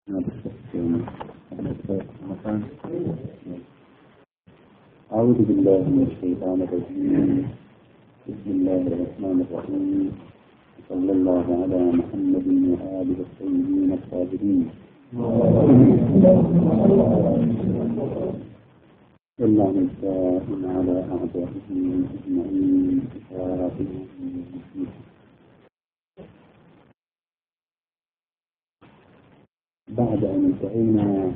أعوذ بالله من الشيطان الرجيم. بسم الله الرحمن الرحيم. صلى الله على محمد وآله الطيبين الطاهرين. إلا من سائل على أعدائهم أجمعين بعد أن انتهينا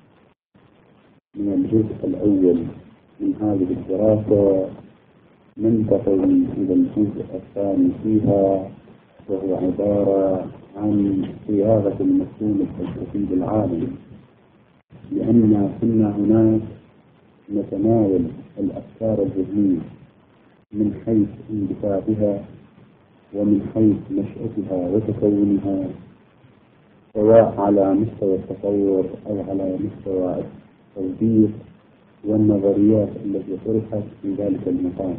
من الجزء الأول من هذه الدراسة ننتقل إلى الجزء الثاني فيها، وهو عبارة عن صياغة المفهوم الفلسفي للعالم، لأن كنا هناك نتناول الأفكار الذهنية من حيث اندفاعها ومن حيث نشأتها وتكونها، سواء على مستوى التصور أو على مستوى التوظيف والنظريات التي طرحت في ذلك المقام.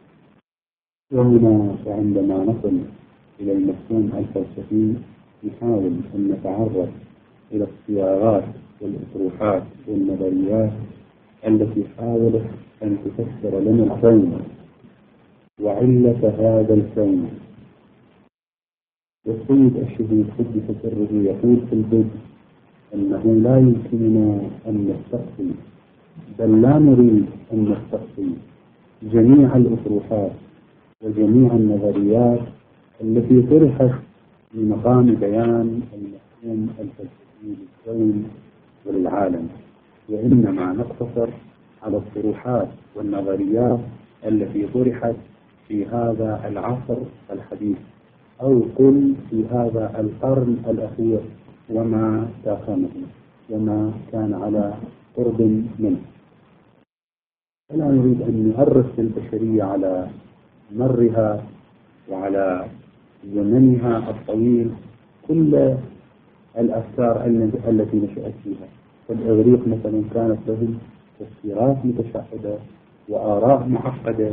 وهنا عندما نصل إلى المفهوم الفلسفي نحاول أن نتعرف إلى الصياغات والأطروحات والنظريات التي حاولت أن تفسر لنا الكون وعلة هذا الكون. والسيد الشهيد قدس سره يقول في البدء أنه لا يمكننا أن نستقصي، بل لا نريد أن نستقصي جميع الأطروحات وجميع النظريات التي طرحت في مقام بيان المفهوم الفلسفي للكون وللعالم، وإنما نقتصر على الطروحات والنظريات التي طرحت في هذا العصر الحديث، أو قل في هذا القرن الأخير وما داخله وما كان على قرب منه. ولا نريد أن نؤرخ البشرية على مرها وعلى زمنها الطويل كل الأفكار التي نشأت فيها. فالإغريق مثلا كانت له تفسيرات متشعبة وآراء معقدة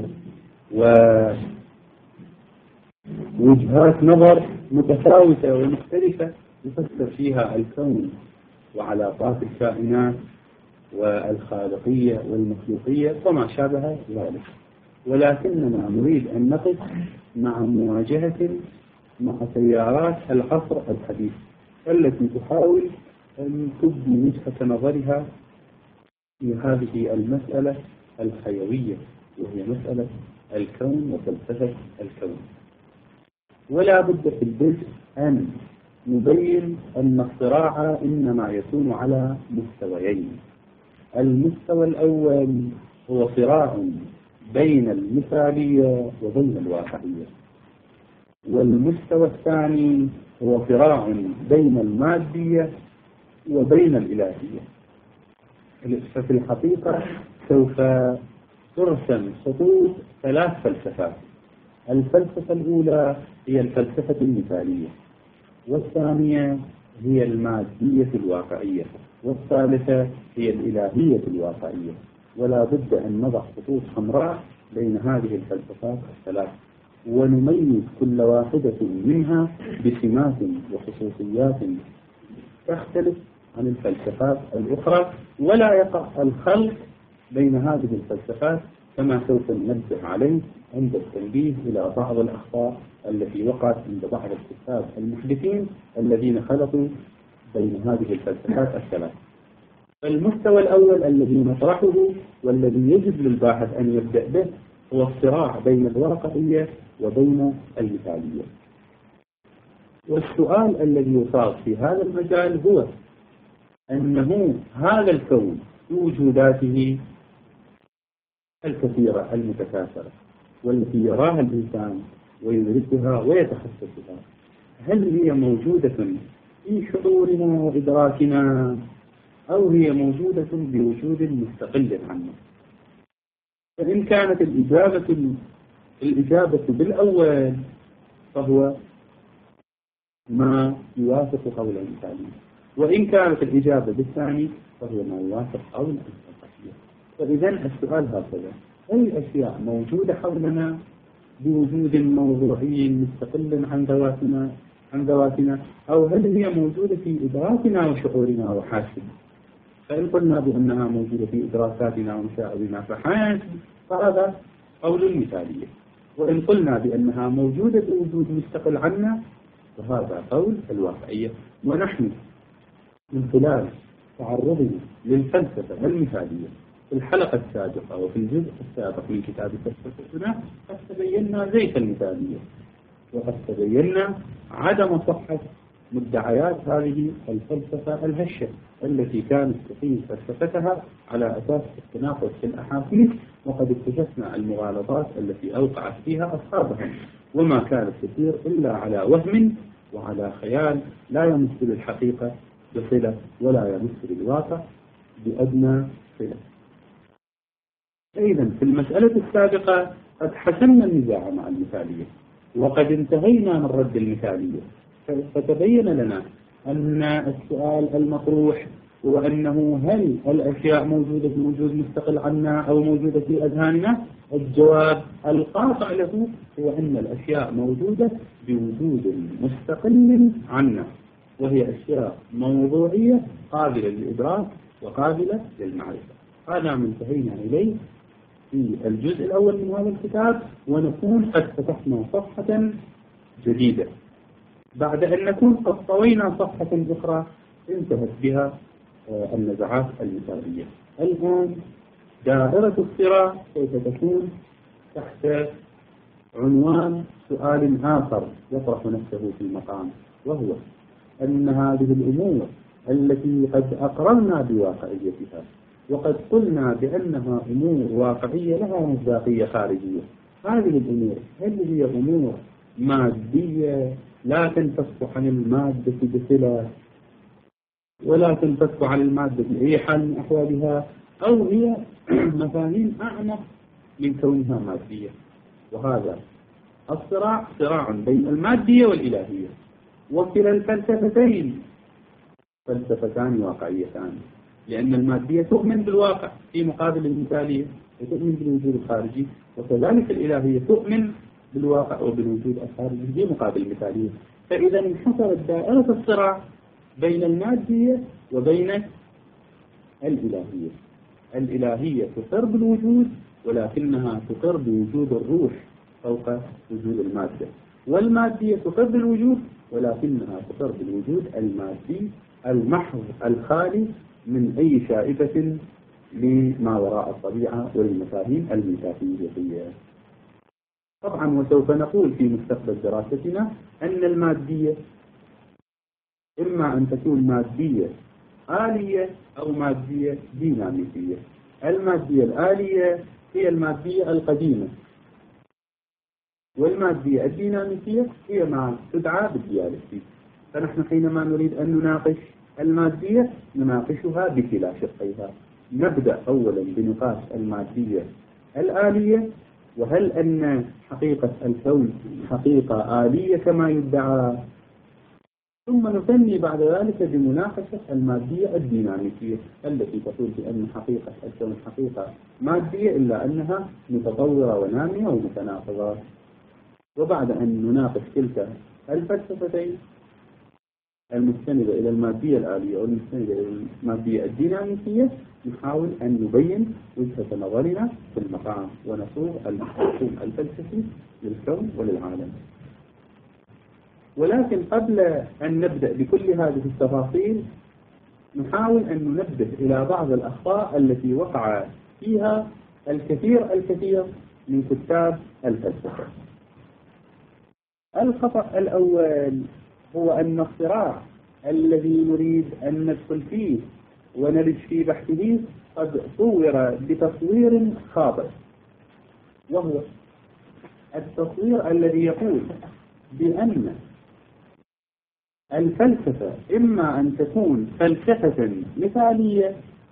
ووجهات نظر متفاوتة ومختلفة يفسر فيها الكون وعلاقات الكائنات والخالقية والمخلوقية وما شابه ذلك. ولكننا نريد أن نقف مع مواجهة مع تيارات العصر الحديث التي تحاول أن تبني وجهة نظرها في هذه المسألة الحيوية، وهي مسألة الكون وفلسفة الكون. ولا بد في البدء أن نبين أن الصراع إنما يكون على مستويين. المستوى الأول هو صراع بين المثالية وبين الواقعية، والمستوى الثاني هو صراع بين المادية وبين الإلهية. ففي الحقيقة سوف ترسم خطوط ثلاث فلسفات. الفلسفة الأولى هي الفلسفة المثالية، والثانية هي المادية الواقعية، والثالثة هي الإلهية الواقعية. ولا بد أن نضع خطوط حمراء بين هذه الفلسفات الثلاث، ونميز كل واحدة منها بسمات وخصوصيات تختلف عن الفلسفات الأخرى، ولا يقع الخلط بين هذه الفلسفات كما سوف ننبه عليه عند التنبيه إلى بعض الأخطاء التي وقعت عند بعض الكتاب المحدثين الذين خلطوا بين هذه الفلسفات الثلاث. المستوى الأول الذي نطرحه والذي يجب للباحث أن يبدأ به هو الصراع بين الواقعية وبين المثالية. والسؤال الذي يصاب في هذا المجال هو أنه هذا الكون بوجوداته الكثيرة المتكاثرة والتي يراها الإنسان ويدركها ويتحسس بها، هل هي موجودة في شعورنا وإدراكنا أو هي موجودة بوجود مستقل عنه؟ فإن كانت الإجابة بالأول فهو ما يوافق قول المثالية، وإن كانت الإجابة بالثاني فهو ما يوافق قول الفلسفية. فإذا السؤال هكذا: هل الأشياء موجودة حولنا بوجود موضوعي مستقل عن ذواتنا، عن ذواتنا، أو هل هي موجودة في إدراكنا وشعورنا وحاسبنا؟ فإن قلنا بأنها موجودة في إدراكاتنا ومشاعرنا فحاسب فهذا قول المثالية، وإن قلنا بأنها موجودة بوجود مستقل عنا فهذا قول الواقعية. ونحن من خلال تعرضنا للفلسفة المثالية في الحلقة السابقة وفي الجزء السابق من كتاب فلسفتنا قد تبينا زيف المثالية، وقد تبينا عدم صحة مدعيات هذه الفلسفة الهشة التي كانت تقيم فلسفتها على أساس التناقض في الأحاسيس، وقد اكتشفنا المغالطات التي أوقعت فيها أصحابها، وما كانت تسير إلا على وهم وعلى خيال لا يمس للحقيقة بصلة ولا يمس للواقع بأدنى صلة. إذن في المسألة السابقة قد حسمنا النزاع مع المثالية، وقد انتهينا من رد المثالية، فتبين لنا أن السؤال المطروح هو أنه هل الأشياء موجودة في وجود مستقل عنا أو موجودة في أذهاننا؟ الجواب القاطع له هو أن الأشياء موجودة بوجود مستقل عنا، وهي أشياء موضوعية قابلة للإدراك وقابلة للمعرفة. هذا ما انتهينا إليه في الجزء الأول من هذا الكتاب، ونكون قد فتحنا صفحة جديدة بعد أن نكون قد طوينا صفحة أخرى انتهت بها النزعات المثالية. الآن دائرة الصراع سوف تكون تحت عنوان سؤال آخر يطرح نفسه في المقام، وهو أن هذه الأمور التي قد أقررنا بواقعيتها وقد قلنا بأنها أمور واقعية لها مصداقية خارجية، هذه الأمور هل هي أمور مادية لا تنفك عن المادة بصلة ولا تنفك عن المادة بأي حال من أحوالها، أو هي مفاهيم أعمق من كونها مادية؟ وهذا الصراع صراع بين المادية والإلهية، وكلا الفلسفتين فلسفتان واقعيتان، لأن المادية تؤمن بالواقع في مقابل المثالية وتؤمن بالوجود الخارجي، وكذلك الإلهية تؤمن بالواقع وبالوجود الخارجي في مقابل المثالية. فإذا انحصرت دائرة الصراع بين المادية وبين الإلهية. الإلهية تقر بالوجود ولكنها تقر بوجود الروح فوق وجود المادة، والمادية تقر بالوجود ولكنها تقر بالوجود المادي المحض الخالي من أي شائبة لما وراء الطبيعة والمفاهيم الميتافيزيقية. طبعا وسوف نقول في مستقبل دراستنا أن المادية إما أن تكون مادية آلية أو مادية ديناميكية. المادية الآلية هي المادية القديمة، والمادية الديناميكية هي ما تدعى بالديالكتيك. فنحن حينما نريد أن نناقش المادية نناقشها بكلا شقيها. نبدأ أولا بنقاش المادية الآلية، وهل أن حقيقة الكون حقيقة آلية كما يدعى، ثم نثني بعد ذلك بمناقشة المادية الديناميكية التي تقول بأن حقيقة الكون حقيقة مادية إلا أنها متطورة ونامية ومتناقضة. وبعد أن نناقش تلك الفلسفتين المستندة إلى المادية الآلية والمستندة إلى المادية الديناميكية نحاول أن نبين وجهة نظرنا في المقام ونصوغ المفهوم الفلسفي للكون وللعالم. ولكن قبل أن نبدأ بكل هذه التفاصيل نحاول أن ننبه إلى بعض الأخطاء التي وقع فيها الكثير من كتاب الفلسفة. الخطأ الأول هو أن الصراع الذي نريد أن ندخل فيه ونلج في بحثه قد صور بتصوير خاطئ، وهو التصوير الذي يقول بأن الفلسفة إما أن تكون فلسفة مثالية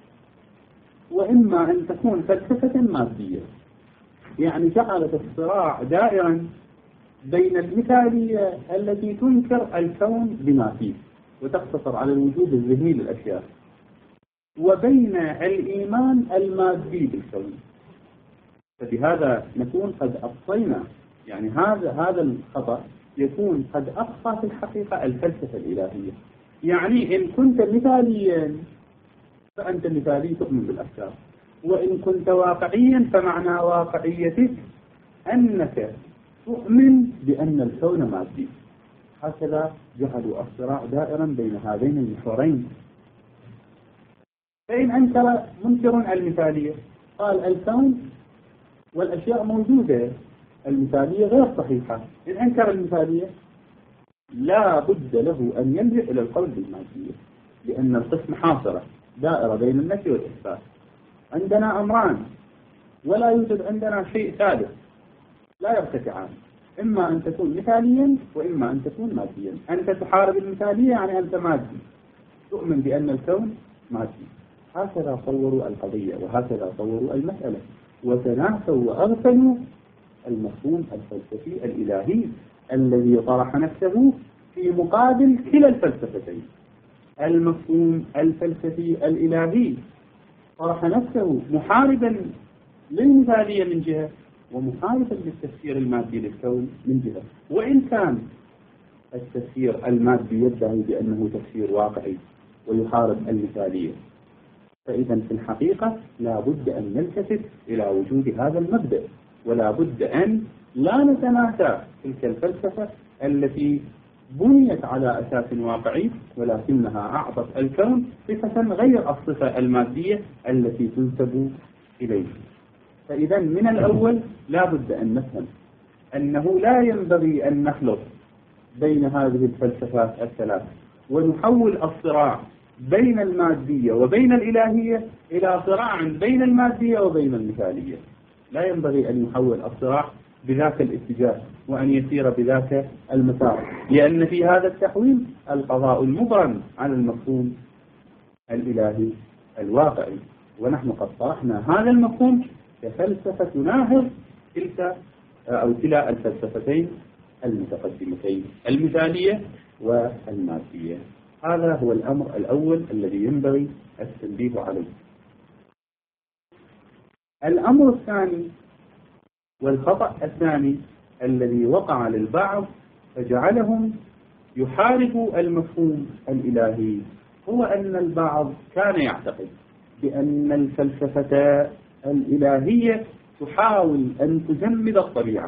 وإما أن تكون فلسفة مادية، يعني جعلت الصراع دائرا بين المثالية التي تنكر الكون بما فيه وتقتصر على الوجود الذهني للأشياء، وبين الإيمان المادي بالكون. فبهذا نكون قد أبطينا، يعني هذا الخطأ يكون قد أخفى في الحقيقة الفلسفة الإلهية. يعني إن كنت مثاليا فأنت مثالي تؤمن بالأفكار، وإن كنت واقعيا فمعنى واقعيتك أنك تؤمن بأن الكون مادي. هكذا جعلوا الصراع دائرا بين هذين المحورين. فإن أنكر منكر المثالية قال الكون والأشياء موجودة، المثالية غير صحيحة. إن أنكر المثالية لا بد له أن يلجأ إلى القول بالمادية، لأن القسم حاصرة دائرة بين النفي والإثبات. عندنا أمران ولا يوجد عندنا شيء ثالث، لا يرتفعان، إما أن تكون مثاليا وإما أن تكون ماديا. أنت تحارب المثالية يعني أنت مادي، تؤمن بأن الكون مادي. هكذا صوروا القضية وهكذا صوروا المسألة، وتناسوا وأغفلوا المفهوم الفلسفي الإلهي الذي طرح نفسه في مقابل كلا الفلسفتين. المفهوم الفلسفي الإلهي طرح نفسه محاربا للمثالية من جهة، ومحاربا للتفسير المادي للكون من جهة. وإن كان التفسير المادي يدعي بأنه تفسير واقعي ويحارب المثالية، فإذا في الحقيقة لا بد أن نلتفت إلى وجود هذا المبدأ، ولا بد أن لا نتناسى تلك الفلسفة التي بنيت على أساس واقعي ولكنها أعطت الكون صفة غير الصفة المادية التي تنسب إليه. فإذا من الأول لا بد أن نفهم أنه لا ينبغي أن نخلط بين هذه الفلسفات الثلاث ونحول الصراع بين المادية وبين الإلهية إلى صراع بين المادية وبين المثالية. لا ينبغي أن يحول الصراع بذاك الاتجاه وأن يسير بذاك المسار، لأن في هذا التحويل القضاء المبرم على المفهوم الإلهي الواقعي. ونحن قد طرحنا هذا المفهوم كفلسفة تناهض تلك أو كلا الفلسفتين المتقدمتين، المثالية والمادية. هذا هو الأمر الأول الذي ينبغي التنبيه عليه. الأمر الثاني والخطأ الثاني الذي وقع للبعض فجعلهم يحاربوا المفهوم الإلهي هو أن البعض كان يعتقد بأن الفلسفة الإلهية تحاول أن تجمد الطبيعة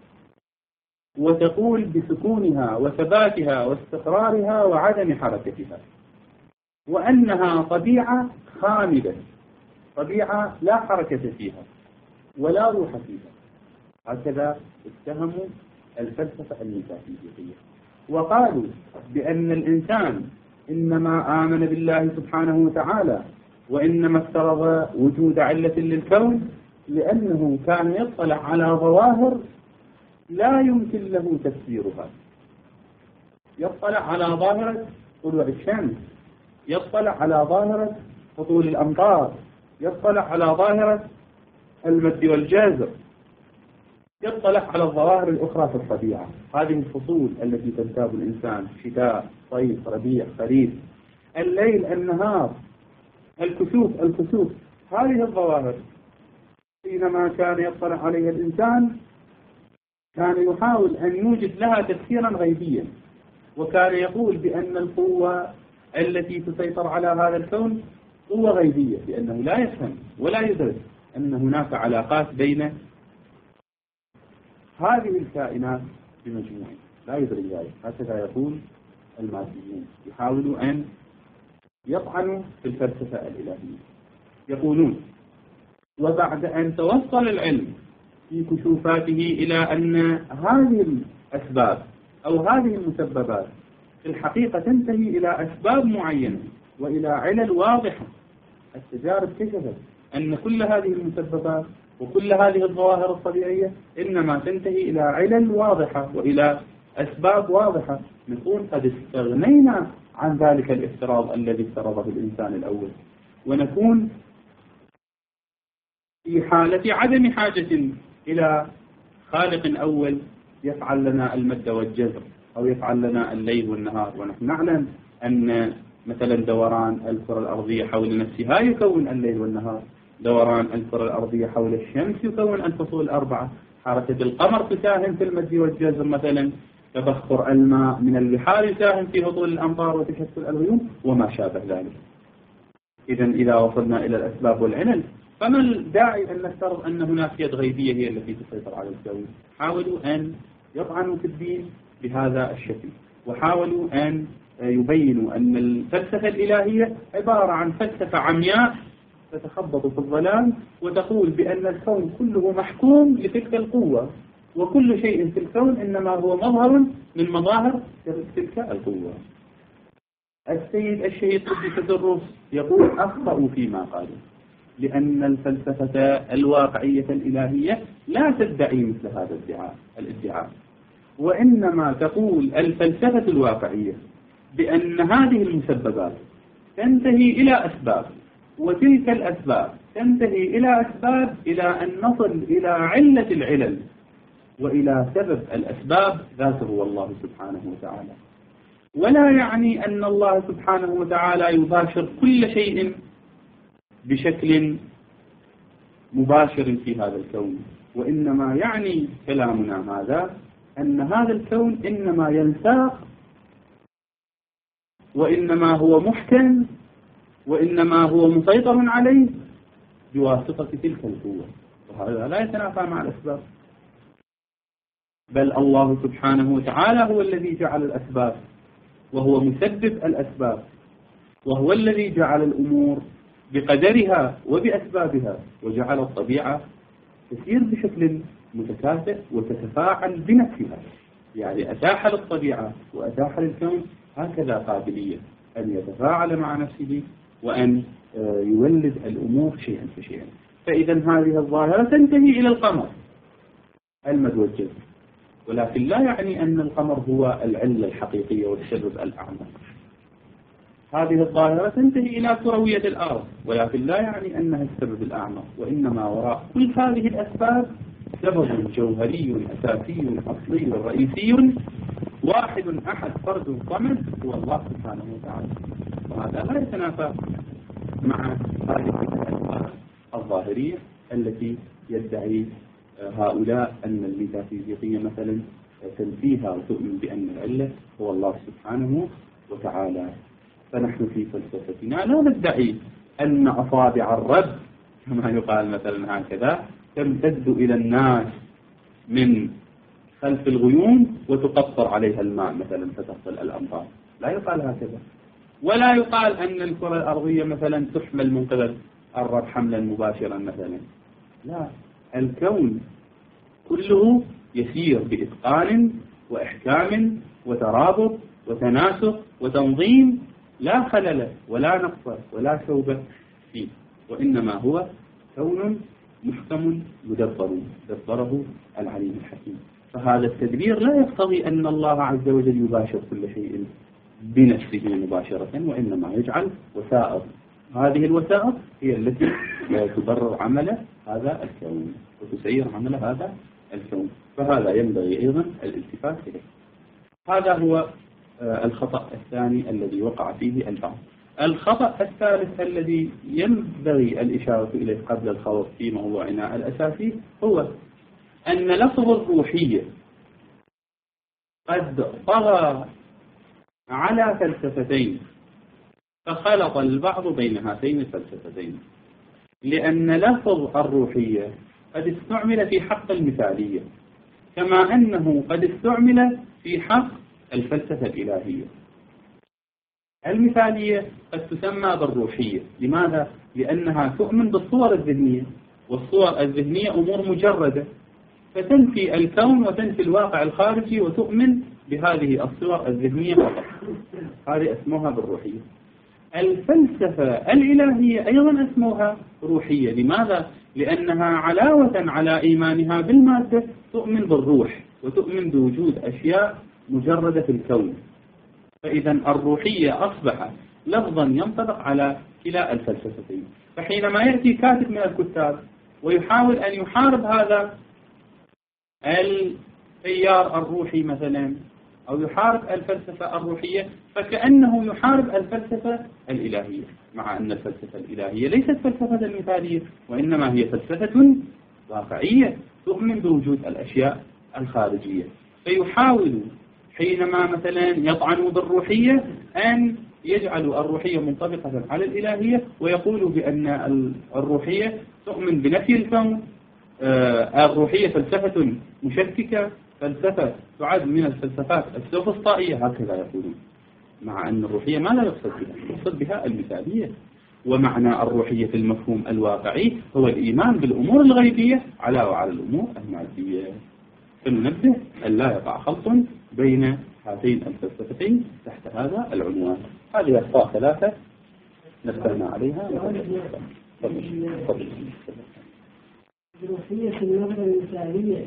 وتقول بسكونها وثباتها واستقرارها وعدم حركتها، وأنها طبيعة خامدة، طبيعة لا حركة فيها ولا روح فيها. هكذا اتهموا الفلسفة الميتافيزيقية، وقالوا بأن الإنسان إنما آمن بالله سبحانه وتعالى وإنما افترض وجود علة للكون لأنه كان يطلع على ظواهر لا يمكن له تفسيرها. يطلع على ظاهرة طلوع الشمس، يطلع على ظاهرة هطول الأمطار، يطلع على ظاهرة المد والجزر، يطلع على الظواهر الأخرى في الطبيعة. هذه الفصول التي تنتاب الإنسان، شتاء، صيف، ربيع، خريف، الليل، النهار، الكسوف، هذه الظواهر حينما كان يطلع عليها الإنسان كان يحاول أن يوجد لها تفسيرا غيبيا، وكان يقول بأن القوة التي تسيطر على هذا الكون قوة غيبية، لأنه لا يفهم ولا يدرك أن هناك علاقات بين هذه الكائنات بمجموعة، لا يدرك ذلك. هكذا يقول الماديين، يحاولوا أن يطعنوا في الفلسفة الإلهية. يقولون وبعد أن توصل العلم في كشوفاته إلى أن هذه الأسباب أو هذه المسببات في الحقيقة تنتهي إلى أسباب معينة وإلى علل واضحة، التجارب كشفت أن كل هذه المسببات وكل هذه الظواهر الطبيعية إنما تنتهي إلى علل واضحة وإلى أسباب واضحة، نكون قد استغنينا عن ذلك الافتراض الذي افترضه الإنسان الأول، ونكون في حالة عدم حاجة إلى خالق أول يفعل لنا المد والجزر أو يفعل لنا الليل والنهار. ونحن نعلم أن مثلا دوران الكرة الأرضية حول نفسها يكون الليل والنهار، دوران الكرة الأرضية حول الشمس يكون الفصول الأربعة، حركة القمر تساهم في المد والجزر مثلا، تبخر الماء من البحار يساهم في هطول الأمطار وتكسر الغيوم وما شابه ذلك. إذا وصلنا إلى الأسباب والعلل، فما الداعي أن نفترض أن هناك يد غيبية هي التي تسيطر على الكون؟ حاولوا أن يطعنوا في الدين بهذا الشكل، وحاولوا أن يبينوا أن الفلسفة الإلهية عبارة عن فلسفة عمياء تتخبط في الظلام وتقول بأن الكون كله محكوم لتلك القوة، وكل شيء في الكون إنما هو مظهر من مظاهر تلك القوة. السيد الشهيد قدس سره يقول أخطأوا فيما قالوا، لأن الفلسفة الواقعية الإلهية لا تدعي مثل هذا الادعاء، وإنما تقول الفلسفة الواقعية بأن هذه المسببات تنتهي إلى أسباب، وتلك الأسباب تنتهي إلى أسباب إلى أن نصل إلى علة العلل وإلى سبب الأسباب ذاته هو الله سبحانه وتعالى. ولا يعني أن الله سبحانه وتعالى يباشر كل شيء بشكل مباشر في هذا الكون، وإنما يعني كلامنا هذا أن هذا الكون إنما ينساق، وإنما هو محكم، وإنما هو مسيطر عليه بواسطة تلك القوة، وهذا لا يتنافى مع الأسباب. بل الله سبحانه وتعالى هو الذي جعل الأسباب، وهو مسبب الأسباب، وهو الذي جعل الأمور بقدرها وبأسبابها، وجعل الطبيعة تسير بشكل متكافئ وتتفاعل بنفسها. يعني أتاح للطبيعة وأتاح للكون هكذا قابلية أن يتفاعل مع نفسه وأن يولد الأمور شيئا فشيئا. فإذا هذه الظاهرة تنتهي إلى القمر المتوجه، ولكن لا يعني أن القمر هو العلة الحقيقية والسبب الأعمى. هذه الظاهرة تنتهي إلى كروية الأرض، ولكن لا يعني أنها السبب الأعمى، وإنما وراء كل هذه الأسباب سبب جوهري أساسي أصلي رئيسي واحد أحد فرد صمد هو الله سبحانه وتعالى، وهذا لا يتنافى مع هذه الأسباب الظاهرية التي يدعي هؤلاء أن الميتافيزيقية مثلا تنفيها وتؤمن بأن العلة هو الله سبحانه وتعالى. فنحن في فلسفتنا لا ندعي أن أصابع الرب كما يقال مثلا هكذا تمتد إلى الناس من خلف الغيوم وتقطر عليها الماء مثلا فتحصل الأمطار، لا يقال هكذا. ولا يقال أن الكرة الأرضية مثلا تحمل من قبل الرب حملا مباشرا مثلا، لا، الكون كله يسير بإتقان وإحكام وترابط وتناسق وتنظيم، لا خلل ولا نقص ولا شوب فيه، وإنما هو كون محكم مدبر دبره العليم الحكيم. فهذا التدبير لا يقتضي أن الله عز وجل يباشر كل شيء بنفسه مباشرة، وإنما يجعل وسائط، هذه الوسائط هي التي تبرر عمل هذا الكون وتسير عمل هذا الكون. فهذا ينبغي أيضا الالتفات إليه. هذا هو الخطأ الثاني الذي وقع فيه البعض. الخطأ الثالث الذي ينبغي الإشارة إليه قبل الخوض في موضوعنا الأساسي هو أن لفظ الروحية قد طغى على فلسفتين، فخلط البعض بين هاتين الفلسفتين، لأن لفظ الروحية قد استعمل في حق المثالية كما أنه قد استعمل في حق الفلسفة الإلهية. المثالية قد تسمى بالروحية، لماذا؟ لأنها تؤمن بالصور الذهنية، والصور الذهنية أمور مجردة، فتنفي الكون وتنفي الواقع الخارجي وتؤمن بهذه الصور الذهنية فقط، هذه اسمها بالروحية. الفلسفة الإلهية أيضا اسمها روحية، لماذا؟ لأنها علاوة على إيمانها بالمادة تؤمن بالروح وتؤمن بوجود أشياء مجردة في الكون. فإذا الروحية أصبح لفظا ينطبق على كلا الفلسفتين. فحينما يأتي كاتب من الكتاب ويحاول أن يحارب هذا التيار الروحي مثلا، أو يحارب الفلسفة الروحية، فكأنه يحارب الفلسفة الإلهية، مع أن الفلسفة الإلهية ليست فلسفة مثالية، وإنما هي فلسفة واقعية تؤمن بوجود الأشياء الخارجية. فيحاول حينما مثلا يطعنوا بالروحية أن يجعلوا الروحية منطبقة على الإلهية، ويقولوا بأن الروحية تؤمن بنفي الكون. الروحية فلسفة مشككة، فلسفة تعد من الفلسفات السوفسطائية، هكذا يقولون، مع أن الروحية ما لا يقصد بها، يقصد بها المثالية. ومعنى الروحية في المفهوم الواقعي هو الإيمان بالأمور الغيبية علاوة على الأمور المادية. فننبه أن لا يقع خلط بين هاتين الفلسفتين تحت هذا العنوان. هذه أخطاء ثلاثة نبهنا عليها. الروحية في النظرة المثالية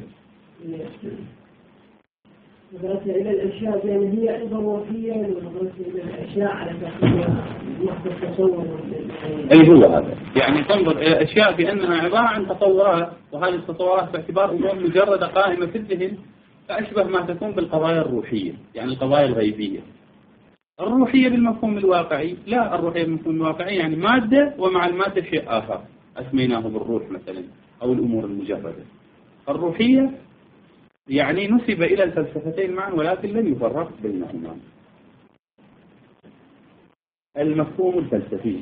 نظرتها إلى الأشياء، لأن هي أيضا روحية ونظرتها إلى الأشياء على تحقيق محض التصور. أي هو هذا، يعني تنظر إلى الأشياء بأنها عبارة عن تطورات، وهذه التطورات باعتبار أمور مجردة قائمة في الذهن، فأشبه ما تكون بالقضايا الروحية، يعني القضايا الغيبية. الروحية بالمفهوم الواقعي لا، الروحية بالمفهوم الواقعي يعني مادة، ومع المادة شيء آخر أسميناه بالروح مثلا أو الأمور المجردة. الروحية يعني نسب إلى الفلسفتين معا ولكن لم يفرق بينهما. المفهوم الفلسفي،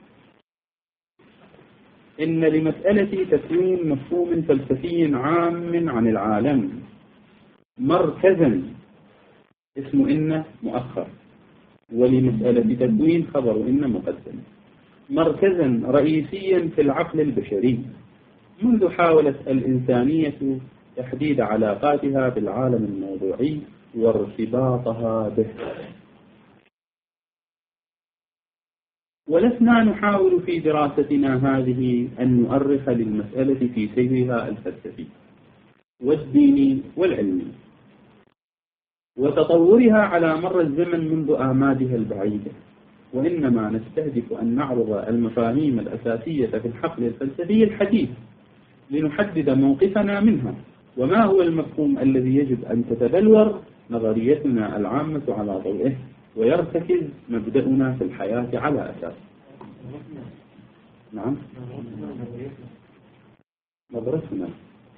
إن لمسألة تكوين مفهوم فلسفي عام عن العالم مركزا اسم إن مؤخر، ولمسألة تكوين خبر إن مقدم، مركزا رئيسيا في العقل البشري منذ حاولت الإنسانية تحديد علاقاتها بالعالم الموضوعي وارتباطها به. ولسنا نحاول في دراستنا هذه أن نؤرخ للمسألة في سيرها الفلسفي والديني والعلمي وتطورها على مر الزمن منذ آمادها البعيدة، وإنما نستهدف أن نعرض المفاهيم الأساسية في الحقل الفلسفي الحديث لنحدد موقفنا منها، وما هو المفهوم الذي يجب أن تتبلور نظريتنا العامة على ضوئه ويرتكز مبدأنا في الحياة على أساس. نعم، نظرتنا.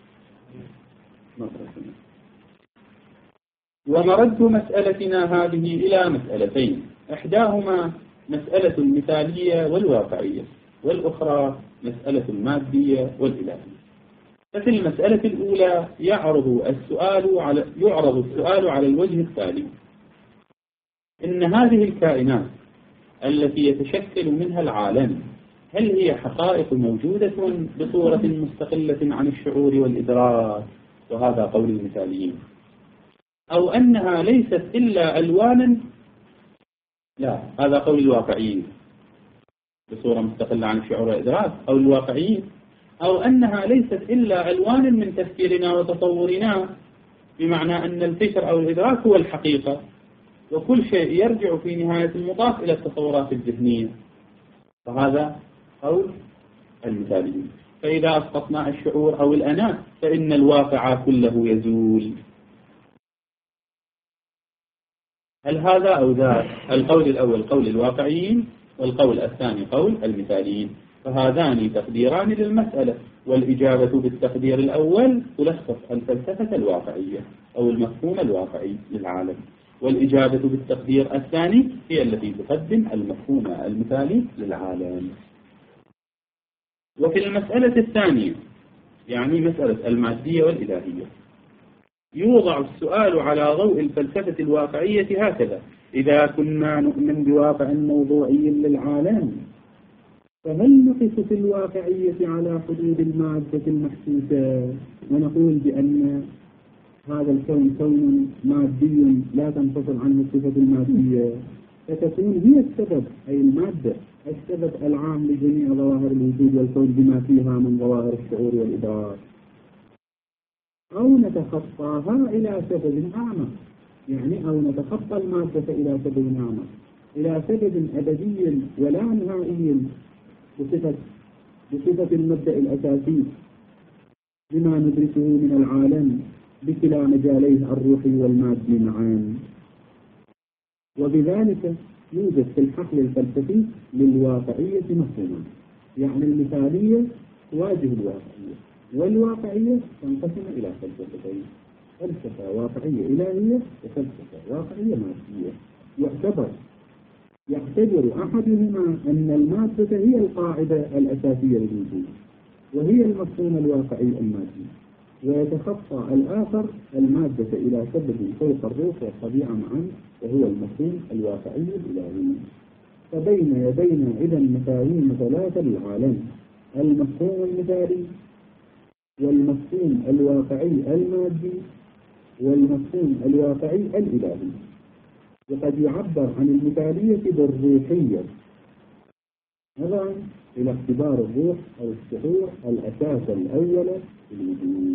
ومرد مسألتنا هذه إلى مسألتين، إحداهما مسألة المثالية والواقعية، والأخرى مسألة المادية والإلهية. ففي المسألة الأولى يعرض السؤال على الوجه التالي: إن هذه الكائنات التي يتشكل منها العالم هل هي حقائق موجودة بصورة مستقلة عن الشعور والإدراك، وهذا قول المثاليين، أو أنها ليست إلا ألوانا؟ لا، هذا قول الواقعيين، بصورة مستقلة عن الشعور والإدراك، أو الواقعيين، أو أنها ليست إلا ألوان من تفكيرنا وتصورنا، بمعنى أن الفكر أو الإدراك هو الحقيقة، وكل شيء يرجع في نهاية المطاف إلى التصورات الذهنية. فهذا قول المثاليين. فإذا أسقطنا الشعور أو الأنا فإن الواقع كله يزول. هل هذا أو ذاك؟ القول الأول قول الواقعيين، والقول الثاني قول المثاليين، فهذان تقديران للمسألة، والإجابة بالتقدير الأول تلخص الفلسفة الواقعية أو المفهوم الواقعي للعالم، والإجابة بالتقدير الثاني هي التي تقدم المفهوم المثالي للعالم. وفي المسألة الثانية، يعني مسألة المادية والإلهية، يوضع السؤال على ضوء الفلسفة الواقعية هكذا: إذا كنا نؤمن بواقع موضوعي للعالم فهل نقف في الواقعية على حدود المادة المحسوسة ونقول بأن هذا الكون كون مادي لا تنفصل عنه الصفة المادية، فتكون هي السبب، أي المادة السبب العام لجميع ظواهر الوجود والكون بما فيها من ظواهر الشعور والإدراك، أو نتخطاها إلى سبب أعمق، يعني أو نتخطى المادة إلى سبب أعمق، إلى سبب أبدي ولا نهائي بصفة المبدأ الأساسي بما ندركه من العالم بكلا مجاليه الروحي والمادي معا. وبذلك يوجد في الحقل الفلسفي للواقعية مفهوما، يعني المثالية تواجه الواقعية، والواقعية تنقسم إلى فلسفتين: فلسفة واقعية إلهية وفلسفة واقعية مادية. يعتبر أحدهما أن المادة هي القاعدة الأساسية للوجود وهي المفهوم الواقعي المادي، ويتخطى الآخر المادة إلى سبب فوق الروح والطبيعة معا وهو المفهوم الواقعي الإلهي. فبين يدينا إذا مفاهيم ثلاثة للعالم: المفهوم المثالي، والمفهوم الواقعي المادي، والمفهوم الواقعي الإلهي. وقد يعبر عن المثالية بالروحية، هذا إلى اعتبار الروح أو الشعور الأساس الأول للوجود.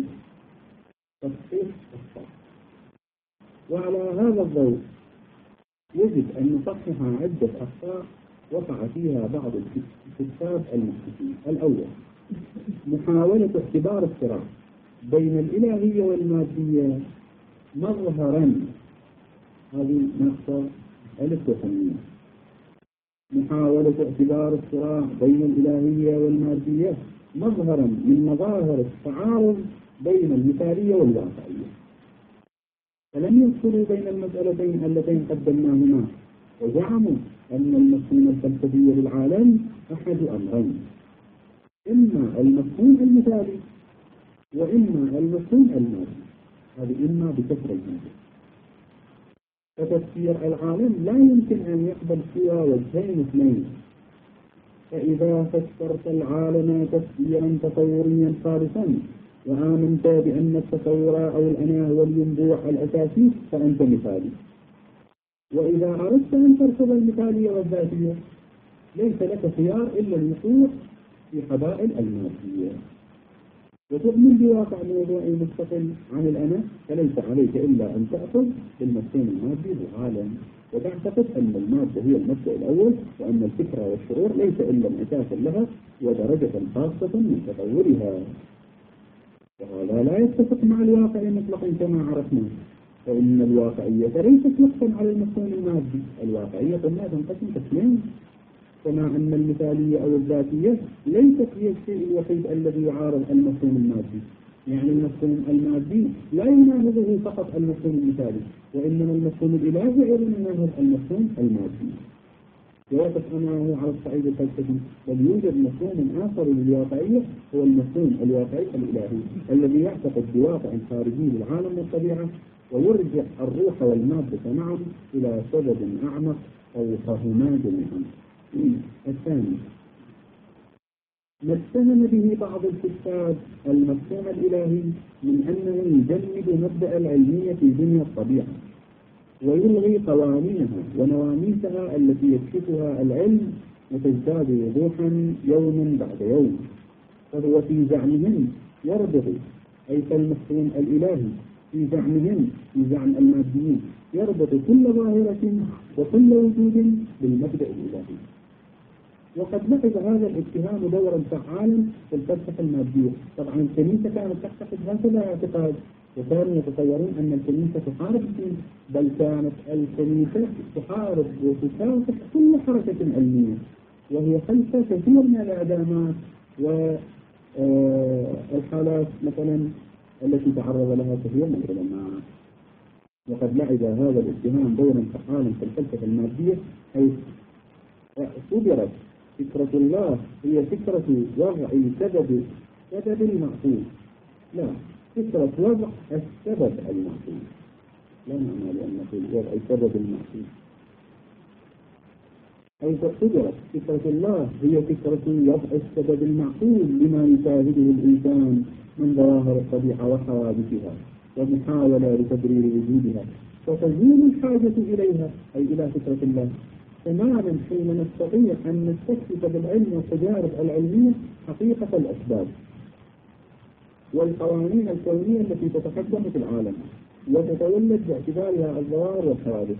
تصحيح الصح. وعلى هذا الضوء يجب أن نصحح عدة أخطاء وقع فيها بعض الكتاب المحدثين. الأول، محاولة اعتبار الصراع بين الإلهية والمادية مظهرا، هذه نقطة ألف وثمانية. محاولة اعتبار الصراع بين الإلهية والمادية مظهرا من مظاهر التعارض بين المثالية والواقعية، فلم يفصلوا بين المسألتين اللتين قدمناهما، وزعموا أن المفهوم الفلسفي للعالم أحد أمرين: إما المفهوم المثالي وإما المفهوم المادي. هذه إما بكسر المادة. فتفسير العالم لا يمكن أن يقبل سوى وجهين اثنين. فإذا فسرت العالم تفسيرا تصوريا خالصا وآمنت بأن التصور أو الأنا هو الينبوع الأساسي فأنت مثالي. وإذا أردت أن ترفض المثالية والذاتية ليس لك خيار إلا الوقوع في حبائل المادية وتؤمن بواقع موضوعي مستقل عن الأنا، فليس عليك إلا أن تأخذ بالمفهوم المادي للعالم وتعتقد أن المادة هي المبدأ الأول وأن الفكرة والشعور ليس إلا انعكاسا لها ودرجة خاصة من تطورها. وهذا لا يتفق مع الواقع مطلقا كما عرفنا، فإن الواقعية ليست نقصا على المفهوم المادي. الواقعية قلنا تنقسم قسمين، كما أن المثالية أو الذاتية ليست هي الشيء الوحيد الذي يعارض المفهوم المادي. يعني المفهوم المادي لا يناهضه فقط المفهوم المثالي، وإنما المفهوم الإلهي أيضا يناهض المفهوم المادي. ويقف أمامه على الصعيد الفلسفي، بل يوجد مفهوم آخر للواقعية هو المفهوم الواقعي الإلهي الذي يعتقد بواقع خارجي للعالم والطبيعة ويرجع الروح والمادة معا إلى سبب أعمق فوقهما جميعا. الثاني، ما اتهم به بعض الكتاب المفهوم الإلهي من أنه يجمد مبدأ العلمية في دنيا الطبيعة ويلغي قوانينها ونواميسها التي يكشفها العلم وتزداد وضوحا يوما بعد يوم. فهو في زعمهم يربط، أي كالمفهوم الإلهي في زعمهم، في زعم الماديين، يربط كل ظاهرة وكل وجود بالمبدأ الإلهي. وقد لعب هذا الاتهام دورا فعالا في الفلسفة المادية. طبعا الكنيسة كانت تعتقد هكذا اعتقاد، وكانوا يتصورون أن الكنيسة تحارب الدين، بل كانت الكنيسة تحارب وتكافح كل حركة علمية، وهي خلف كثير من الإعدامات والحالات مثلا التي تعرض لها كثير من العلماء. وقد لعب هذا الاتهام دورا فعالا في الفلسفة المادية، حيث اعتبرت فكرة الله هي فكرة وضع سبب المعقول، لا فكرة وضع السبب المعقول، لا معنى لأن نقول وضع السبب المعقول. حيث اعتبرت فكرة الله هي فكرة وضع السبب المعقول لما يشاهده الإنسان من ظواهر الطبيعة وحوادثها ومحاولة لتبرير وجودها، فتزول الحاجة إليها أي إلى فكرة الله تماما حين نستطيع أن نستكشف بالعلم والتجارب العلمية حقيقة الأسباب والقوانين الكونية التي تتقدم في العالم وتتولد باعتبارها الظواهر والحوادث.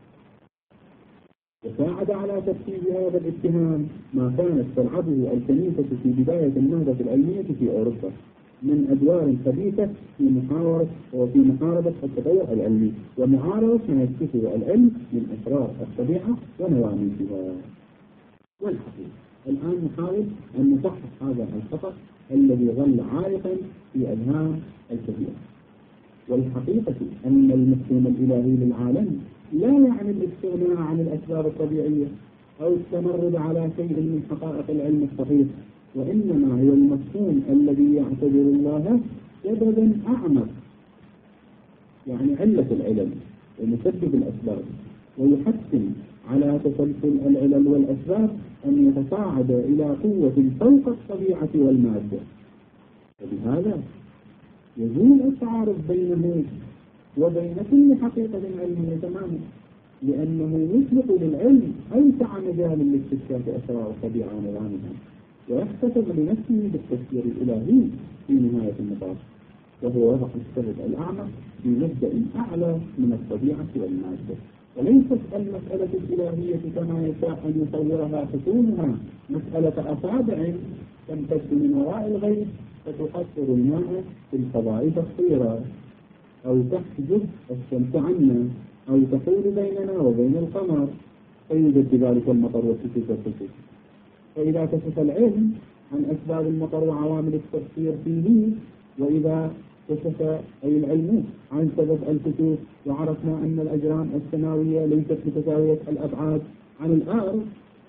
وساعد على تفسير هذا الاتهام ما كانت تلعبه الكنيسة في بداية النهضة العلمية في أوروبا من أدوار خبيثة في محاربة التطور العلمي ومعارضة ما يكتسبه العلم من أسرار الطبيعة ونواميسها. والحقيقة الآن نحاول أن نصحح هذا الخطأ الذي ظل عالقا في أذهان الكثير. والحقيقة أن المفهوم الإلهي للعالم لا يعني الاستغناء عن الأسباب الطبيعية أو التمرد على شيء من حقائق العلم الصحيح، وإنما هو المفهوم الذي يعتبر الله سببا أعمق، يعني علة العلل ومسبب الأسباب، ويحتم على تسلسل العلل والأسباب أن يتصاعد إلى قوة فوق الطبيعة والمادة. وبهذا يزول التعارض بينه وبين كل حقيقة علمية تماما، لأنه يطلق للعلم أوسع مجال لاستكشاف أسرار الطبيعة ونظامها، ويحتفظ لنفسه بالتفسير الإلهي في نهاية المطاف، وهو وضع السبب الأعمق في مبدأ أعلى من الطبيعة والمادة. وليست المسألة الإلهية كما يشاء أن يصورها حكومها مسألة أصابع تمتد من وراء الغيب فتقطر الماء في الفضاء تقطيرا، أو تحجب الشمس عنا، أو تحول بيننا وبين القمر فيوجد بذلك المطر والكسوف والكسوف. فإذا كشف العلم عن أسباب المطر وعوامل التفسير فيه، وإذا كشف أي العلم عن سبب الكسوف وعرفنا أن الأجرام السماوية ليست متساوية الأبعاد عن الأرض،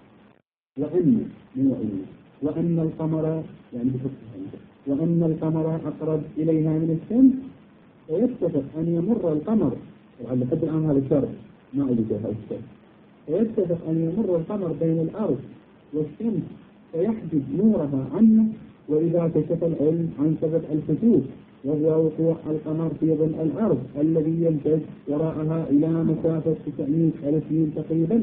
وأن القمر يعني وأن القمر أقرب إليها من الشمس، فيتفق أن يمر القمر، لحد الآن هذا الشرط ما أجد هذا الشرط، فيتفق أن يمر القمر بين الأرض والشمس فيحجب نورها عنه. وإذا كشف العلم عن سبب الكسوف وهو وقوع القمر في ظل الأرض الذي يمتد وراءها إلى مسافة 900,000 ميل تقريبا،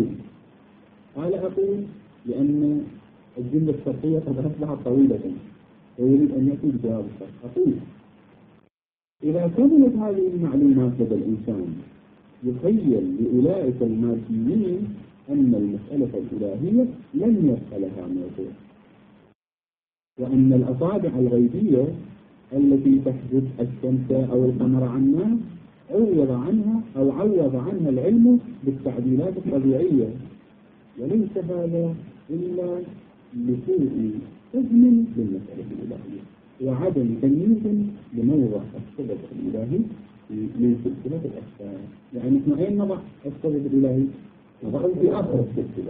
أقول لأن الجملة الشرطية قد أصبحت طويلة ويريد أن يأتي بجواب الشرط. أقول إذا كملت هذه المعلومات لدى الإنسان يخيل لأولئك الماديين أن المسألة الإلهية لن يبقى لها موضوع، وأن الأصابع الغيبية التي تحجب الشمس أو القمر عنا عوض عنها العلم بالتعديلات الطبيعية، وليس هذا إلا لسوء فهم للمسألة الإلهية وعدم تمييز لموضع السبب الإلهي من سلسلة الأسباب. يعني نحن أين نضع السبب الإلهي؟ نضعه في آخر السلسلة،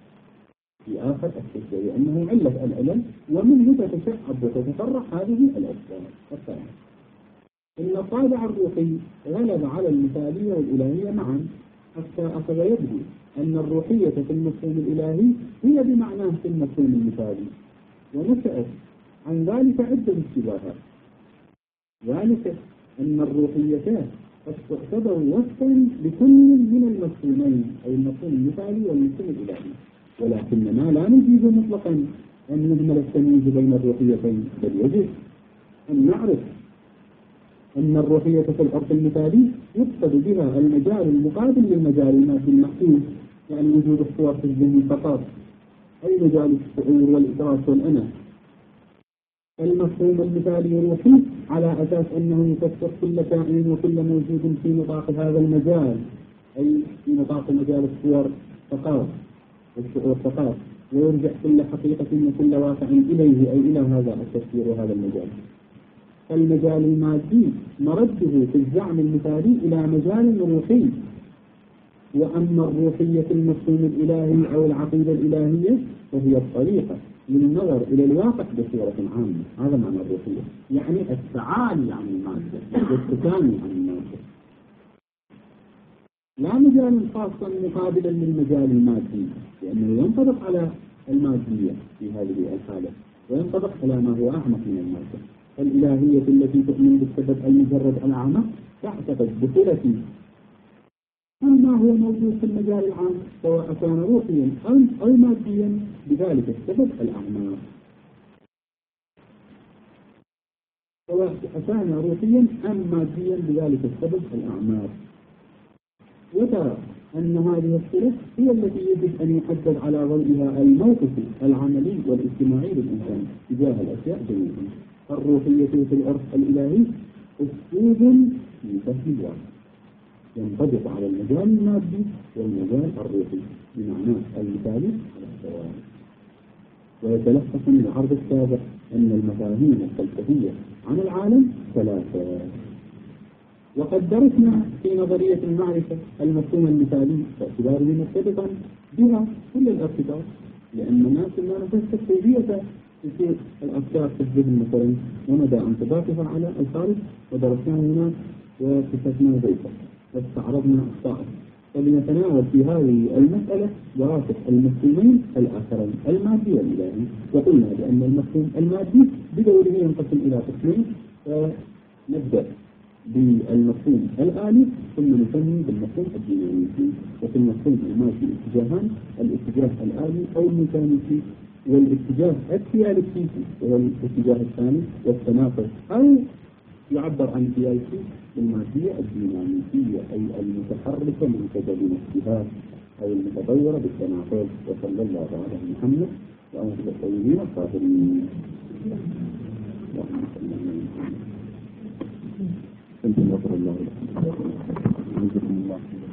لأنه علة العلل ومنه تتشعب وتتفرع هذه الأسباب الثانية. إن الطابع الروحي غلب على المثالية والإلهية معا، حتى أخذ يبدو أن الروحية في المفهوم الإلهي هي بمعناه في المفهوم المثالي، ونشأت عن ذلك عدة اشتباهات. ذلك أن الروحيتان قد تعتبر وصفا لكل من المفهومين، أي المفهوم المثالي والمفهوم الإلهي، ولكننا لا نجيز مطلقا أن نهمل التمييز بين الروحيتين، بل يجب أن نعرف أن الروحية في العرف المثالي يقصد بها المجال المقابل للمجال المادي المحسوس، يعني وجود الصور في الذهن فقط، أي مجال الشعور والإدراك والأنا. المفهوم المثالي روحي على أساس أنه يفسر كل كائن وكل موجود في نطاق هذا المجال، أي في نطاق مجال الصور فقط والشعور فقط، ويرجع كل حقيقة وكل واقع إليه، أي إلى هذا التفسير وهذا المجال. فالمجال المادي مرده في الزعم المثالي إلى مجال روحي، وأما الروحية في المفهوم الإلهي أو العقيدة الإلهية فهي الطريقة للنظر إلى الواقع بصورة عامة. هذا معنى الروحية، يعني التعالي عن المادة والتكامل عن المادة، لا مجال خاصا مقابلا للمجال المادي، لأنه ينطبق على المادية في هذه الحالة وينطبق على ما هو أعمق من المادة. الإلهية التي تؤمن بالسبب المجرد الأعمق تعتقد بصلة ما هو موجود في المجال العام سواء كان روحيا أو ماديا بذلك السبب الأعمق، سواء كان روحيا أم ماديا بذلك السبب الأعمق. وترى أن هذه الصلة هي التي يجب أن يحدد على ضوئها الموقف العملي والاجتماعي للإنسان تجاه الأشياء جميعا. الروحية في العرف الإلهي أسلوب في فهم الواقع ينطبق على المجال المادي والمجال الروحي بمعناه المثالي على السواء. ويتلخص من العرض السابق أن المفاهيم الفلسفية عن العالم ثلاثة: وقد درسنا في نظرية المعرفة المفهوم المثالي باعتباره مرتبطا بها كل الارتباط، لأن الناس ما نفس كيفية تصير الأفكار في الذهن مثلا ومدى انطباقها على الخارج، ودرسناه هناك وكتبنا ذلك واستعرضنا أخطاءه. ولنتناول في هذه المسألة دراسة المفهومين الآخرين المادي والإلهي، وقلنا بأن المفهوم المادي بدوره ينقسم إلى قسمين، نبدأ بالمفهوم الآلي ثم نكمل بالمفهوم الديناميكي. وفي المفهوم المادي اتجاهان: الاتجاه الآلي أو الميكانيكي، والاتجاه الديالكتيكي وهو الاتجاه الثاني والتناقض، أو يعبر عن الديالكتيك بالمادية الديناميكية أي المتحركة من قبل نفسها أو المتطورة بالتناقض. وصلى الله على محمد وعلى آله الطيبين الطاهرين. اللهم صل على محمد. أنتم غفر الله لكم.